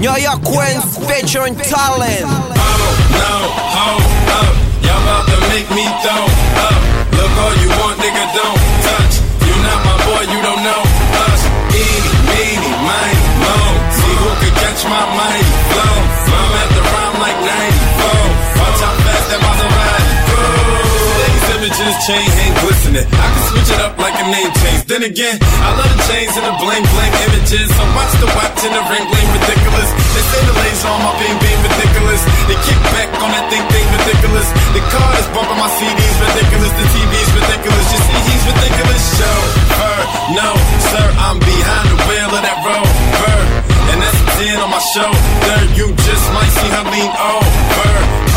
New York Queens featuring Talent. Oh no, hold up, y'all about to make me throw up. Look, all you want, nigga, don't touch. You not my boy, you don't know us. Eeny, meeny, miny, moe. See who could catch my mighty flow. I'm at the rhyme like 94. Watch how fast that Maserati goes. Today's images, chain ain't glistening. I can switch it up like a name change. Then again, I love the chains and the bling bling images. So watch the watch and the ring bling ridiculous. They say the laser on my beam ridiculous. They kick back on that thing ridiculous. The car is bumping my CDs ridiculous. The TV's ridiculous. You see he's ridiculous. Chauffeur, no sir, I'm behind the wheel of that Rover, and that's a 10 on my shoulder. You just might see her lean over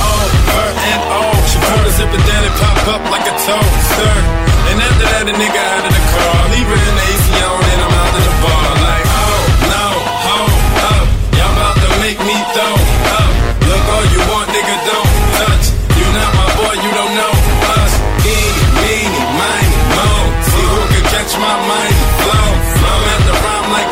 and she put a zipper down and pop up like a toaster. And after that, a nigga out of the car, leave her in the AC on, and I'm out of the bar. Like, oh no, hold up, y'all about to make me throw up. Look, all you want, nigga, don't touch. You not my boy, you don't know us. Eeny, meeny, miny, moe. See who can catch my mighty flow. I'm at the rhyme like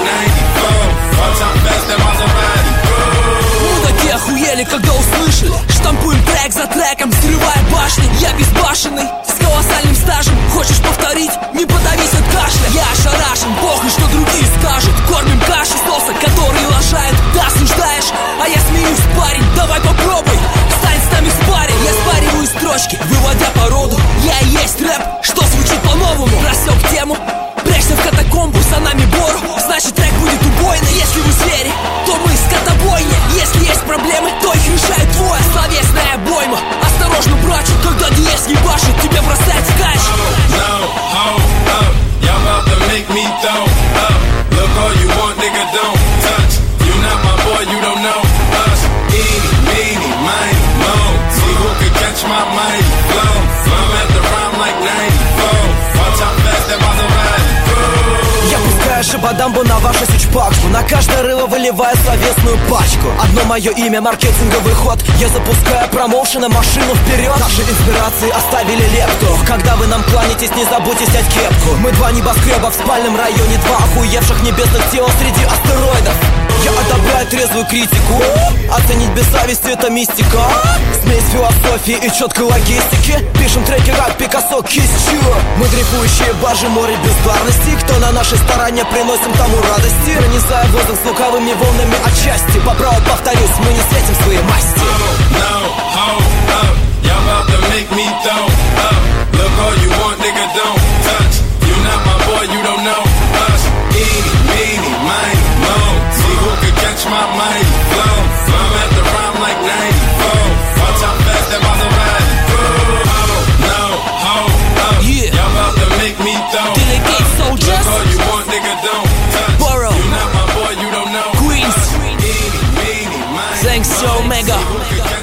94. Watch how fast that Maserati goes. Мудаки охуели, когда услышали. Штампуем трек за треком, взрывая башни. Я безбашенный, с колоссальным стажем. Хочешь повторить? Не подавись от кашля. Я ошарашен, похуй, что другие скажут. Кормим каши соса, который лажает. Ты осуждаешь, а я смеюсь, парень. Давай попробуй, стань с нами в паре. Я спариваю строчки, выводя породу. Я и есть рэп, что звучит по-новому. Рассек тему, прячься в катакомбу, за нами Бору. Значит трек будет убойный. Если вы звери, то мы скотобойня. Если есть проблемы, то их решает твой. Словесная обойма. Осторожно, братчик, когда диез ебашит, тебя бросает в кач. No, hold up, y'all about to make me throw up. Look, all you want, nigga, don't touch. You not my boy, you don't know us. Eeny, meeny, miny, moe. See who could catch my mighty flow. I'm at the rhyme like 94. Watch how fast that Maserati goes. Я пускаю шибадамбу на вашу сучпакшу. На каждое рыло выливаю словесную пачку. Одно мое имя, маркетинговый ход. Я запускаю промоушена, машину вперед. Наши инспирации оставили лепту. Когда вы нам кланяетесь, не забудьте снять кепку. Мы два небоскреба в спальном районе. Два охуевших небесных тел среди астероидов. Я одобряю трезвую критику. Оценить без зависти — это мистика. Смесь философии и четкой логистики. Пишем треки как Пикассо кистью. Мы дрейфующие баржи море бездарности. Кто на нашей стороне, приносим тому радости. Пронизая воздух с лукавыми волнами отчасти. По праву повторюсь, мы не светим свои масти. No, hold up, y'all about to make me throw up. Look, all you want, nigga, don't touch. You not my boy, you don't know us. Eeny, meeny, miny, moe. See who could catch my mighty flow. I'm at the rhyme like 94. Watch how fast that Maserati goes. Oh no, hold up, Yeah. y'all about to make me throw Delegate up. soldiers. Look, all you want, nigga, don't touch. Borough. You not my boy, you don't know Queens. us. Eeny, meeny, miny, Thanks, moe. Omega. See who could catch